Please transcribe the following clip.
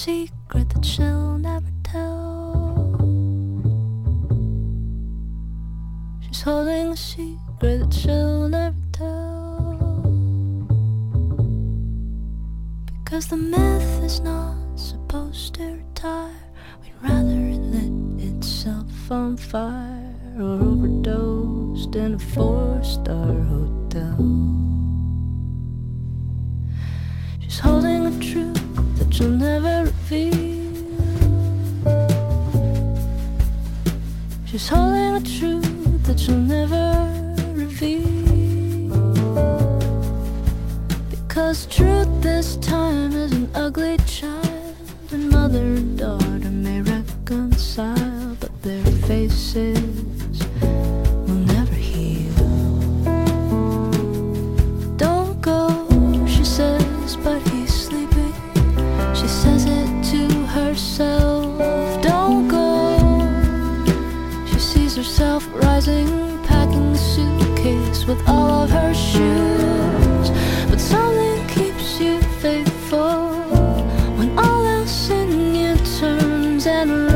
secret that she'll never tell. She's holding a secret that she'll never tell. Because the myth is not supposed to retire. We'd rather it lit itself on fire or overdosed in a 4-star hotel. She's holding a truth that she'll never reveal. She's holding a truth that she'll never reveal. Because truth this time is an ugly child, and mother and daughter may reconcile, but their faces will never heal. Don't go, she says, but he's sleeping. She says it to herself. Don't go. She sees herself rising, packing a suitcase with all of her shoes. But something keeps you faithful when all else in you turns and